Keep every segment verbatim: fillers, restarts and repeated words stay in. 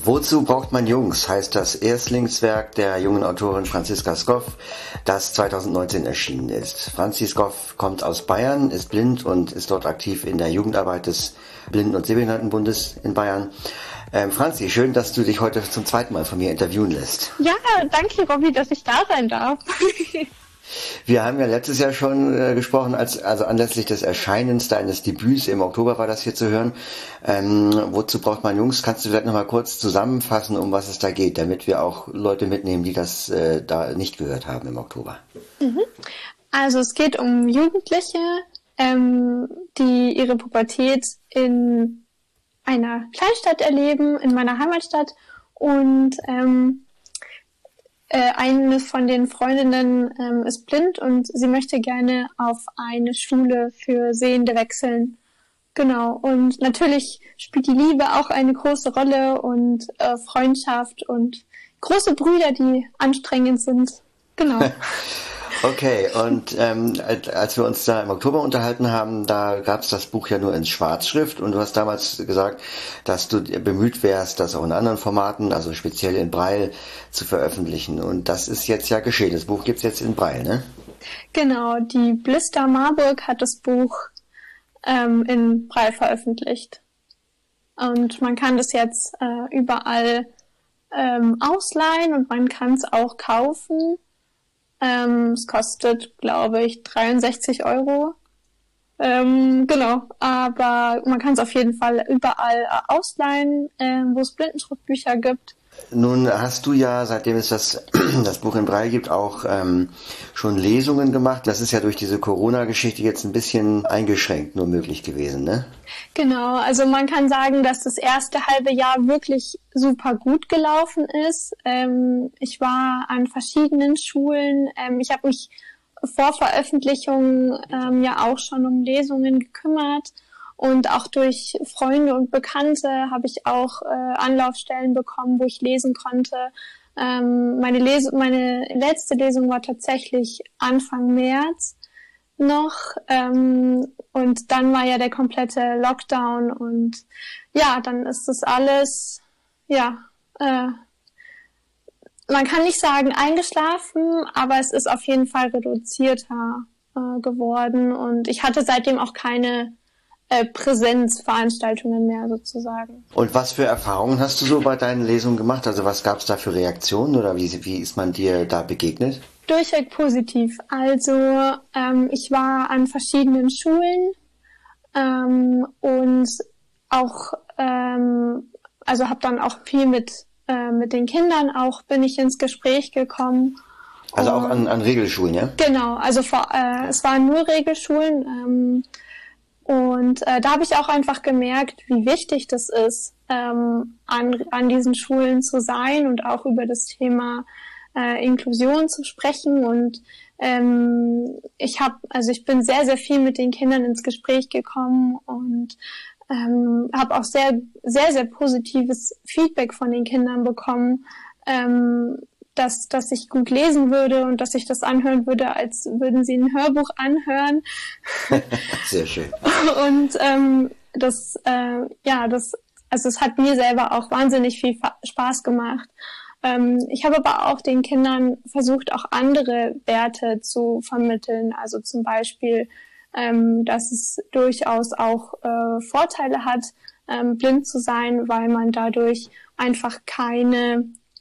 Wozu braucht man Jungs, heißt das Erstlingswerk der jungen Autorin Franziska Skoff, das zweitausendneunzehn erschienen ist. Franzi Skoff kommt aus Bayern, ist blind und ist dort aktiv in der Jugendarbeit des Blinden- und Sehbehindertenbundes in Bayern. Ähm, Franzi, schön, dass du dich heute zum zweiten Mal von mir interviewen lässt. Ja, danke Robby, dass ich da sein darf. Wir haben ja letztes Jahr schon äh, gesprochen, als also anlässlich des Erscheinens deines Debüts, im Oktober war das hier zu hören. Ähm, wozu braucht man Jungs? Kannst du vielleicht nochmal kurz zusammenfassen, um was es da geht, damit wir auch Leute mitnehmen, die das äh, da nicht gehört haben im Oktober? Mhm. Also es geht um Jugendliche, ähm, die ihre Pubertät in einer Kleinstadt erleben, in meiner Heimatstadt, und ähm, Äh, eine von den Freundinnen ähm, ist blind und sie möchte gerne auf eine Schule für Sehende wechseln. Genau. Und natürlich spielt die Liebe auch eine große Rolle und äh, Freundschaft und große Brüder, die anstrengend sind. Genau. Okay, und ähm, als wir uns da im Oktober unterhalten haben, da gab es das Buch ja nur in Schwarzschrift und du hast damals gesagt, dass du bemüht wärst, das auch in anderen Formaten, also speziell in Braille, zu veröffentlichen. Und das ist jetzt ja geschehen. Das Buch gibt's jetzt in Braille, ne? Genau, die Blister Marburg hat das Buch ähm, in Braille veröffentlicht. Und man kann das jetzt äh, überall ähm, ausleihen und man kann es auch kaufen. Ähm, es kostet, glaube ich, dreiundsechzig Euro. Ähm, genau, aber man kann es auf jeden Fall überall äh, ausleihen, äh, wo es Blindenschriftbücher gibt. Nun hast du ja, seitdem es das, das Buch in Braille gibt, auch ähm, schon Lesungen gemacht. Das ist ja durch diese Corona-Geschichte jetzt ein bisschen eingeschränkt nur möglich gewesen, ne? Genau, also man kann sagen, dass das erste halbe Jahr wirklich super gut gelaufen ist. Ähm, ich war an verschiedenen Schulen. Ähm, ich habe mich vor Veröffentlichung ähm, ja auch schon um Lesungen gekümmert. Und auch durch Freunde und Bekannte habe ich auch äh, Anlaufstellen bekommen, wo ich lesen konnte. Ähm, meine, Les- meine letzte Lesung war tatsächlich Anfang März noch. Ähm, und dann war ja der komplette Lockdown. Und ja, dann ist das alles, ja, äh, man kann nicht sagen eingeschlafen, aber es ist auf jeden Fall reduzierter äh, geworden. Und ich hatte seitdem auch keine Äh, Präsenzveranstaltungen mehr sozusagen. Und was für Erfahrungen hast du so bei deinen Lesungen gemacht? Also was gab es da für Reaktionen oder wie, wie ist man dir da begegnet? Durchweg positiv. Also ähm, ich war an verschiedenen Schulen ähm, und auch ähm, also habe dann auch viel mit äh, mit den Kindern auch bin ich ins Gespräch gekommen. Also auch an, an Regelschulen, ja? Genau, also vor, äh, es waren nur Regelschulen. Ähm, Und äh, da habe ich auch einfach gemerkt, wie wichtig das ist, ähm, an, an diesen Schulen zu sein und auch über das Thema äh, Inklusion zu sprechen. Und ähm, ich habe, also ich bin sehr, sehr viel mit den Kindern ins Gespräch gekommen und ähm, habe auch sehr, sehr, sehr positives Feedback von den Kindern bekommen. Ähm, dass, dass ich gut lesen würde und dass ich das anhören würde, als würden sie ein Hörbuch anhören. Sehr schön. Und ähm, das, äh, ja, das, also es hat mir selber auch wahnsinnig viel Spaß gemacht. Ähm, ich habe aber auch den Kindern versucht, auch andere Werte zu vermitteln. Also zum Beispiel, ähm, dass es durchaus auch äh, Vorteile hat, ähm, blind zu sein, weil man dadurch einfach keine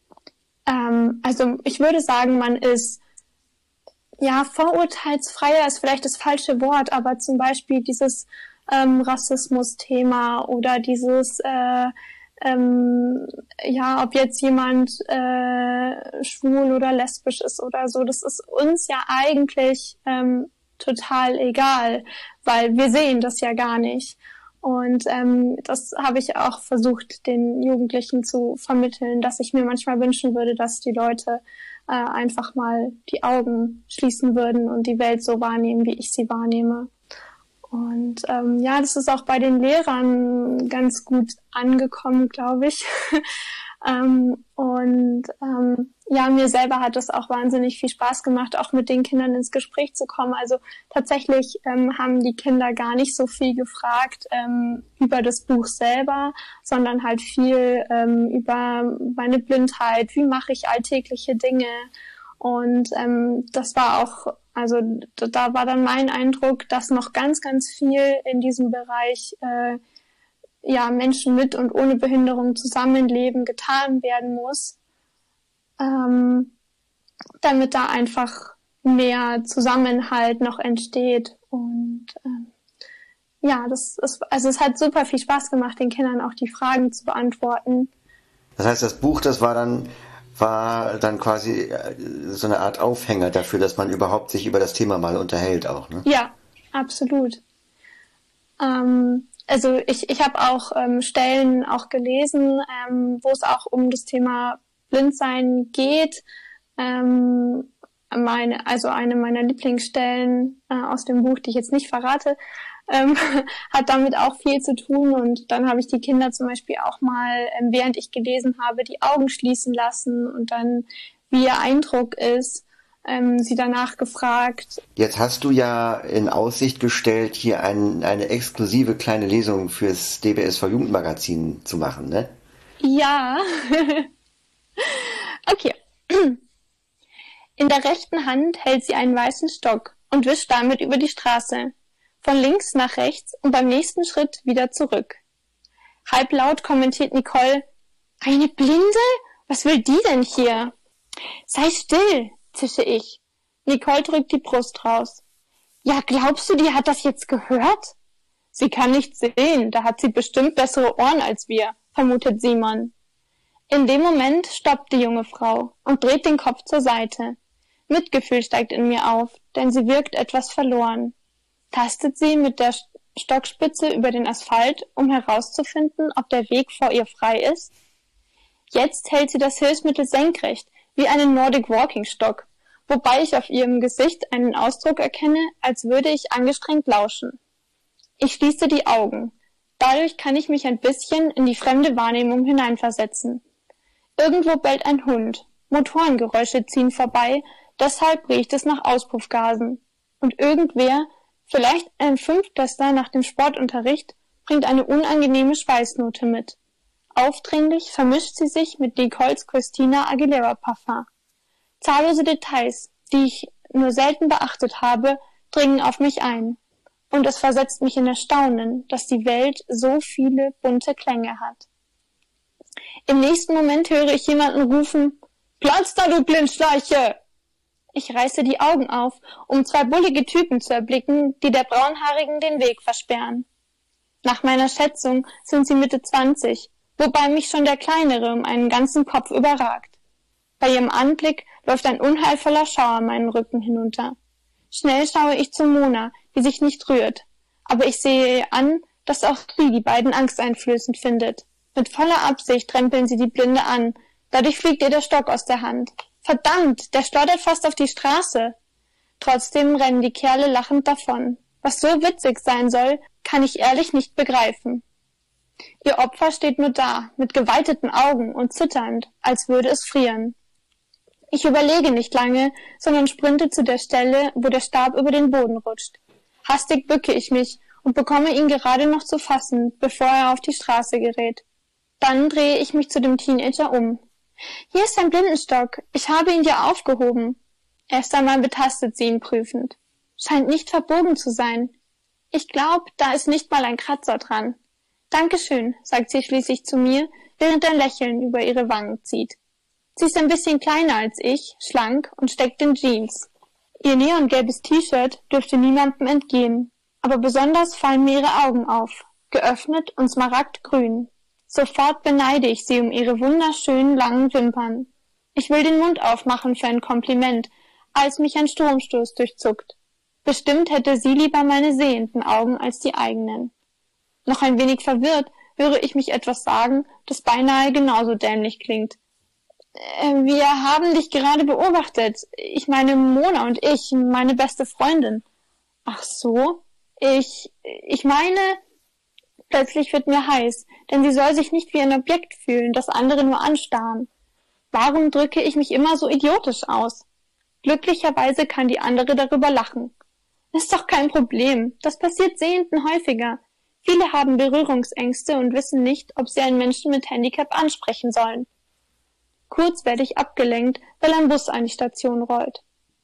Also ich würde sagen, man ist, ja, vorurteilsfreier ist vielleicht das falsche Wort, aber zum Beispiel dieses ähm, Rassismus-Thema oder dieses, äh, ähm, ja, ob jetzt jemand äh, schwul oder lesbisch ist oder so, das ist uns ja eigentlich ähm, total egal, weil wir sehen das ja gar nicht. Und ähm, das habe ich auch versucht, den Jugendlichen zu vermitteln, dass ich mir manchmal wünschen würde, dass die Leute äh, einfach mal die Augen schließen würden und die Welt so wahrnehmen, wie ich sie wahrnehme. Und ähm, ja, das ist auch bei den Lehrern ganz gut angekommen, glaube ich. Ähm, und ähm, ja, mir selber hat es auch wahnsinnig viel Spaß gemacht, auch mit den Kindern ins Gespräch zu kommen. Also tatsächlich ähm, haben die Kinder gar nicht so viel gefragt ähm, über das Buch selber, sondern halt viel ähm, über meine Blindheit, wie mache ich alltägliche Dinge. Und ähm, das war auch, also da war dann mein Eindruck, dass noch ganz, ganz viel in diesem Bereich äh, ja Menschen mit und ohne Behinderung zusammenleben getan werden muss, ähm, damit da einfach mehr Zusammenhalt noch entsteht. Und ähm, ja, das ist, also es hat super viel Spaß gemacht, den Kindern auch die Fragen zu beantworten. Das heißt, das Buch, das war dann war dann quasi so eine Art Aufhänger dafür, dass man überhaupt sich über das Thema mal unterhält auch, ne? Ja, absolut. Ähm, also ich, ich habe auch ähm, Stellen auch gelesen, ähm, wo es auch um das Thema Blindsein geht. Ähm, meine, also eine meiner Lieblingsstellen äh, aus dem Buch, die ich jetzt nicht verrate, ähm, hat damit auch viel zu tun. Und dann habe ich die Kinder zum Beispiel auch mal, ähm, während ich gelesen habe, die Augen schließen lassen und dann, wie ihr Eindruck ist, ähm, sie danach gefragt. Jetzt hast du ja in Aussicht gestellt, hier ein, eine exklusive kleine Lesung fürs D B S V Jugendmagazin zu machen, ne? Ja. Okay. In der rechten Hand hält sie einen weißen Stock und wischt damit über die Straße. Von links nach rechts und beim nächsten Schritt wieder zurück. Halblaut kommentiert Nicole: Eine Blinde? Was will die denn hier? Sei still, zische ich. Nicole drückt die Brust raus. Ja, glaubst du, die hat das jetzt gehört? Sie kann nichts sehen, da hat sie bestimmt bessere Ohren als wir, vermutet Simon. In dem Moment stoppt die junge Frau und dreht den Kopf zur Seite. Mitgefühl steigt in mir auf, denn sie wirkt etwas verloren. Tastet sie mit der Stockspitze über den Asphalt, um herauszufinden, ob der Weg vor ihr frei ist? Jetzt hält sie das Hilfsmittel senkrecht, wie einen Nordic Walking Stock, wobei ich auf ihrem Gesicht einen Ausdruck erkenne, als würde ich angestrengt lauschen. Ich schließe die Augen. Dadurch kann ich mich ein bisschen in die fremde Wahrnehmung hineinversetzen. Irgendwo bellt ein Hund. Motorengeräusche ziehen vorbei, deshalb riecht es nach Auspuffgasen. Und irgendwer, vielleicht ein Fünftklässler nach dem Sportunterricht, bringt eine unangenehme Schweißnote mit. Aufdringlich vermischt sie sich mit Nicoles Christina Aguilera Parfum. Zahllose Details, die ich nur selten beachtet habe, dringen auf mich ein. Und es versetzt mich in Erstaunen, dass die Welt so viele bunte Klänge hat. Im nächsten Moment höre ich jemanden rufen: Platz da, du Blindschleiche! Ich reiße die Augen auf, um zwei bullige Typen zu erblicken, die der Braunhaarigen den Weg versperren. Nach meiner Schätzung sind sie Mitte zwanzig, wobei mich schon der Kleinere um einen ganzen Kopf überragt. Bei ihrem Anblick läuft ein unheilvoller Schauer meinen Rücken hinunter. Schnell schaue ich zu Mona, die sich nicht rührt, aber ich sehe ihr an, dass auch sie die beiden angsteinflößend findet. Mit voller Absicht trempeln sie die Blinde an, dadurch fliegt ihr der Stock aus der Hand. Verdammt, der schleudert fast auf die Straße. Trotzdem rennen die Kerle lachend davon. Was so witzig sein soll, kann ich ehrlich nicht begreifen. Ihr Opfer steht nur da, mit geweiteten Augen und zitternd, als würde es frieren. Ich überlege nicht lange, sondern sprinte zu der Stelle, wo der Stab über den Boden rutscht. Hastig bücke ich mich und bekomme ihn gerade noch zu fassen, bevor er auf die Straße gerät. Dann drehe ich mich zu dem Teenager um. Hier ist dein Blindenstock. Ich habe ihn dir aufgehoben. Erst einmal betastet sie ihn prüfend. Scheint nicht verbogen zu sein. Ich glaube, da ist nicht mal ein Kratzer dran. Dankeschön, sagt sie schließlich zu mir, während ein Lächeln über ihre Wangen zieht. Sie ist ein bisschen kleiner als ich, schlank und steckt in Jeans. Ihr neongelbes T-Shirt dürfte niemandem entgehen, aber besonders fallen mir ihre Augen auf, geöffnet und smaragdgrün. Sofort beneide ich sie um ihre wunderschönen langen Wimpern. Ich will den Mund aufmachen für ein Kompliment, als mich ein Stromstoß durchzuckt. Bestimmt hätte sie lieber meine sehenden Augen als die eigenen. Noch ein wenig verwirrt höre ich mich etwas sagen, das beinahe genauso dämlich klingt. Äh, wir haben dich gerade beobachtet. Ich meine Mona und ich, meine beste Freundin. Ach so? Ich, ich meine... Plötzlich wird mir heiß, denn sie soll sich nicht wie ein Objekt fühlen, das andere nur anstarren. Warum drücke ich mich immer so idiotisch aus? Glücklicherweise kann die andere darüber lachen. Ist doch kein Problem, das passiert Sehenden häufiger. Viele haben Berührungsängste und wissen nicht, ob sie einen Menschen mit Handicap ansprechen sollen. Kurz werde ich abgelenkt, weil ein Bus an die Station rollt.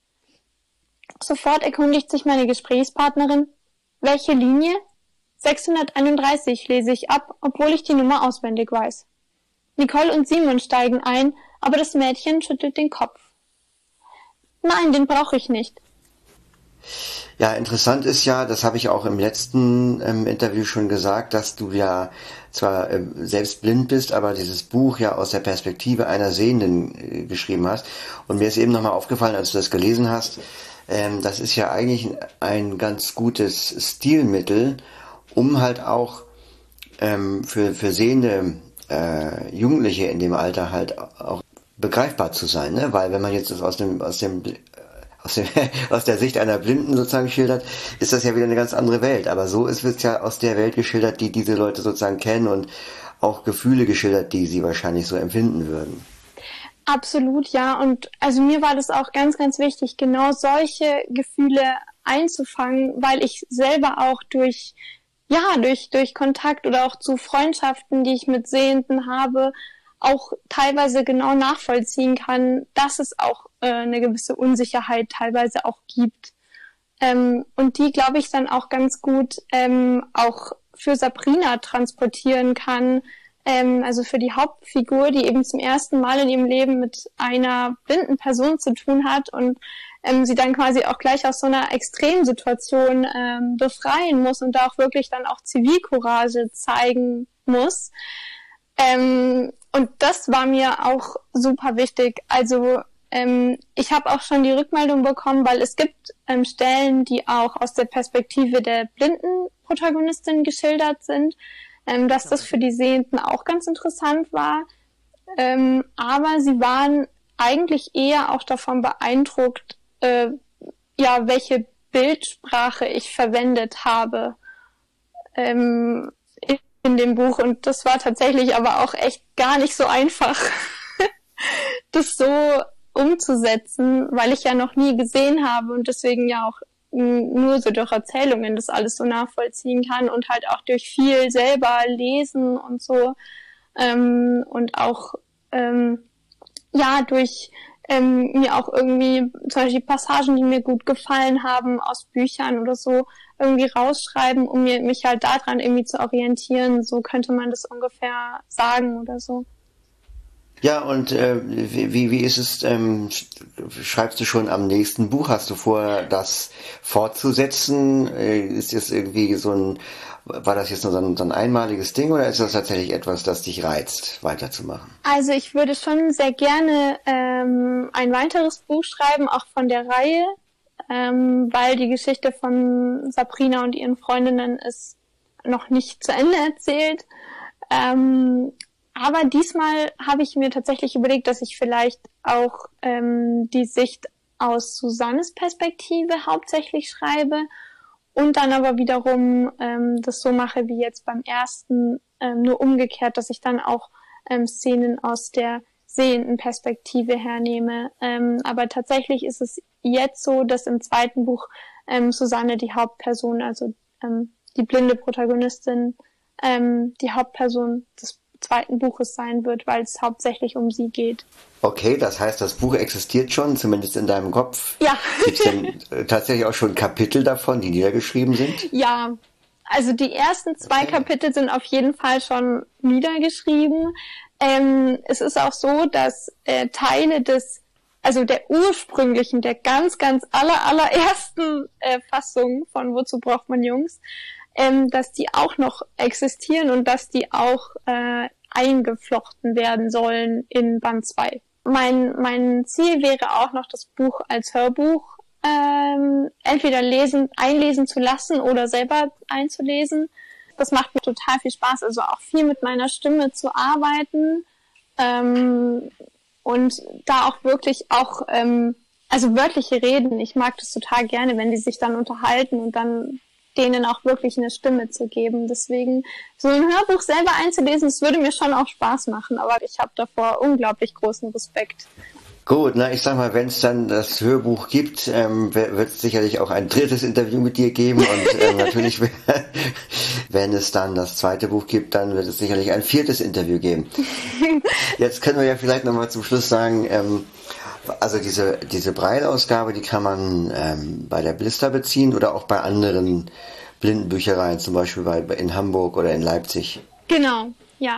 Sofort erkundigt sich meine Gesprächspartnerin, welche Linie? sechshunderteinunddreißig lese ich ab, obwohl ich die Nummer auswendig weiß. Nicole und Simon steigen ein, aber das Mädchen schüttelt den Kopf. Nein, den brauche ich nicht. Ja, interessant ist ja, das habe ich auch im letzten ähm, Interview schon gesagt, dass du ja zwar äh, selbst blind bist, aber dieses Buch ja aus der Perspektive einer Sehenden äh, geschrieben hast. Und mir ist eben nochmal aufgefallen, als du das gelesen hast, ähm, das ist ja eigentlich ein ganz gutes Stilmittel, um halt auch ähm, für, für sehende äh, Jugendliche in dem Alter halt auch begreifbar zu sein, ne? Weil wenn man jetzt das aus dem, aus dem, aus dem, aus der Sicht einer Blinden sozusagen schildert, ist das ja wieder eine ganz andere Welt. Aber so ist es ja aus der Welt geschildert, die diese Leute sozusagen kennen und auch Gefühle geschildert, die sie wahrscheinlich so empfinden würden. Absolut, ja. Und also mir war das auch ganz, ganz wichtig, genau solche Gefühle einzufangen, weil ich selber auch durch ja, durch, durch Kontakt oder auch zu Freundschaften, die ich mit Sehenden habe, auch teilweise genau nachvollziehen kann, dass es auch äh, eine gewisse Unsicherheit teilweise auch gibt. Ähm, und die, glaube ich, dann auch ganz gut ähm, auch für Sabrina transportieren kann, ähm, also für die Hauptfigur, die eben zum ersten Mal in ihrem Leben mit einer blinden Person zu tun hat und ähm, sie dann quasi auch gleich aus so einer Extremsituation ähm, befreien muss und da auch wirklich dann auch Zivilcourage zeigen muss. Ähm, und das war mir auch super wichtig. Also ähm, ich habe auch schon die Rückmeldung bekommen, weil es gibt ähm, Stellen, die auch aus der Perspektive der blinden Protagonistin geschildert sind, ähm, dass das für die Sehenden auch ganz interessant war. Ähm, aber sie waren eigentlich eher auch davon beeindruckt, äh, ja, welche Bildsprache ich verwendet habe ähm, in, in dem Buch. Und das war tatsächlich aber auch echt gar nicht so einfach, das so umzusetzen, weil ich ja noch nie gesehen habe und deswegen ja auch nur so durch Erzählungen das alles so nachvollziehen kann und halt auch durch viel selber lesen und so ähm, und auch ähm, ja durch ähm, mir auch irgendwie zum Beispiel Passagen, die mir gut gefallen haben aus Büchern oder so irgendwie rausschreiben, um mir mich halt daran irgendwie zu orientieren. So könnte man das ungefähr sagen oder so. Ja, und äh, wie, wie ist es, ähm, schreibst du schon am nächsten Buch? Hast du vor, das fortzusetzen? Äh, ist das irgendwie so ein, war das jetzt nur so ein, so ein einmaliges Ding oder ist das tatsächlich etwas, das dich reizt, weiterzumachen? Also ich würde schon sehr gerne ähm, ein weiteres Buch schreiben, auch von der Reihe, ähm, weil die Geschichte von Sabrina und ihren Freundinnen ist noch nicht zu Ende erzählt. Ähm, Aber diesmal habe ich mir tatsächlich überlegt, dass ich vielleicht auch ähm, die Sicht aus Susannes Perspektive hauptsächlich schreibe und dann aber wiederum ähm, das so mache wie jetzt beim ersten, ähm, nur umgekehrt, dass ich dann auch ähm, Szenen aus der sehenden Perspektive hernehme. Ähm, aber tatsächlich ist es jetzt so, dass im zweiten Buch ähm, Susanne die Hauptperson, also ähm, die blinde Protagonistin, ähm, die Hauptperson des zweiten Buches sein wird, weil es hauptsächlich um sie geht. Okay, das heißt, das Buch existiert schon, zumindest in deinem Kopf. Ja. Gibt es denn äh, tatsächlich auch schon Kapitel davon, die niedergeschrieben sind? Ja, also die ersten zwei okay. Kapitel sind auf jeden Fall schon niedergeschrieben. Ähm, es ist auch so, dass äh, Teile des, also der ursprünglichen, der ganz, ganz aller, allerersten äh, Fassung von Wozu braucht man Jungs, Ähm, dass die auch noch existieren und dass die auch äh, eingeflochten werden sollen in Band zwei. Mein, mein Ziel wäre auch noch, das Buch als Hörbuch ähm, entweder lesen, einlesen zu lassen oder selber einzulesen. Das macht mir total viel Spaß, also auch viel mit meiner Stimme zu arbeiten ähm, und da auch wirklich auch, ähm, also wörtliche Reden. Ich mag das total gerne, wenn die sich dann unterhalten und dann denen auch wirklich eine Stimme zu geben. Deswegen, so ein Hörbuch selber einzulesen, das würde mir schon auch Spaß machen, aber ich habe davor unglaublich großen Respekt. Gut, na ich sag mal, wenn es dann das Hörbuch gibt, ähm, wird es sicherlich auch ein drittes Interview mit dir geben und ähm, natürlich, wenn es dann das zweite Buch gibt, dann wird es sicherlich ein viertes Interview geben. Jetzt können wir ja vielleicht nochmal zum Schluss sagen, ähm, also diese diese Braille-Ausgabe, die kann man ähm, bei der Blister beziehen oder auch bei anderen Blindenbüchereien, zum Beispiel bei, in Hamburg oder in Leipzig. Genau, ja.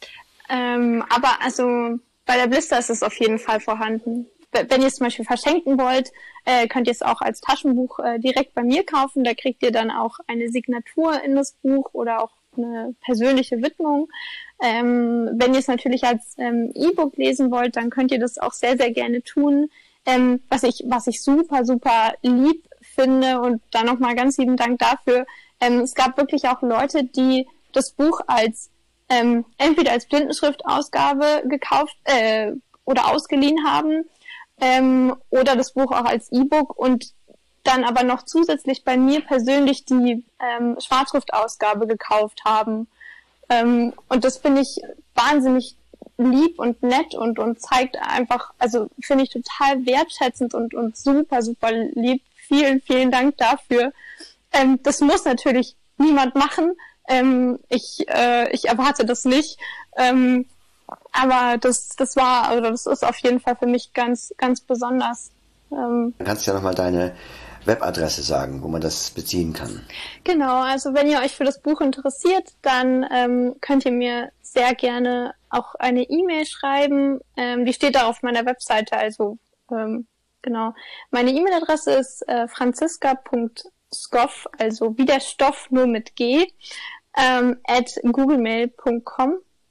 Ähm, aber also bei der Blister ist es auf jeden Fall vorhanden. Wenn ihr es zum Beispiel verschenken wollt, äh, könnt ihr es auch als Taschenbuch äh, direkt bei mir kaufen. Da kriegt ihr dann auch eine Signatur in das Buch oder auch eine persönliche Widmung. Ähm, wenn ihr es natürlich als ähm, E-Book lesen wollt, dann könnt ihr das auch sehr, sehr gerne tun. Ähm, was ich, was ich super, super lieb finde und dann nochmal ganz lieben Dank dafür. Ähm, es gab wirklich auch Leute, die das Buch als ähm, entweder als Blindenschriftausgabe gekauft äh, oder ausgeliehen haben ähm, oder das Buch auch als E-Book und dann aber noch zusätzlich bei mir persönlich die ähm, Schwarzschriftausgabe gekauft haben. Ähm, und das finde ich wahnsinnig lieb und nett und, und zeigt einfach, also finde ich total wertschätzend und, und super, super lieb. Vielen, vielen Dank dafür. Ähm, das muss natürlich niemand machen. Ähm, ich, äh, ich erwarte das nicht. Ähm, aber das, das war, oder das ist auf jeden Fall für mich ganz, ganz besonders. Ähm, Dann kannst du ja nochmal deine Webadresse sagen, wo man das beziehen kann. Genau, also wenn ihr euch für das Buch interessiert, dann ähm, könnt ihr mir sehr gerne auch eine E-Mail schreiben. Ähm, die steht da auf meiner Webseite, also ähm, genau. Meine E-Mail-Adresse ist äh, franziska punkt skoff, also wie der Stoff nur mit G, ähm, at googlemail punkt com.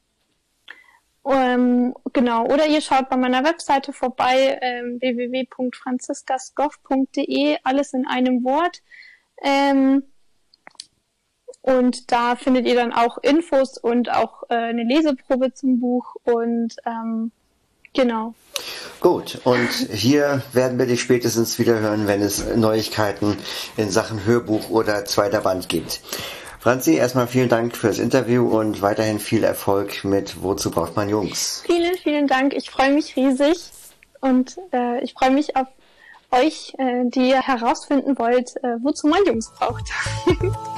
Ähm, genau, oder ihr schaut bei meiner Webseite vorbei, ähm, w w w punkt franziskaskoff punkt d e, alles in einem Wort. Ähm, und da findet ihr dann auch Infos und auch äh, eine Leseprobe zum Buch und ähm, genau. Gut, und hier werden wir dich spätestens wieder hören, wenn es Neuigkeiten in Sachen Hörbuch oder zweiter Band gibt. Franzi, erstmal vielen Dank fürs Interview und weiterhin viel Erfolg mit Wozu braucht man Jungs? Vielen, vielen Dank. Ich freue mich riesig und äh, ich freue mich auf euch, äh, die herausfinden wollt, äh, wozu man Jungs braucht.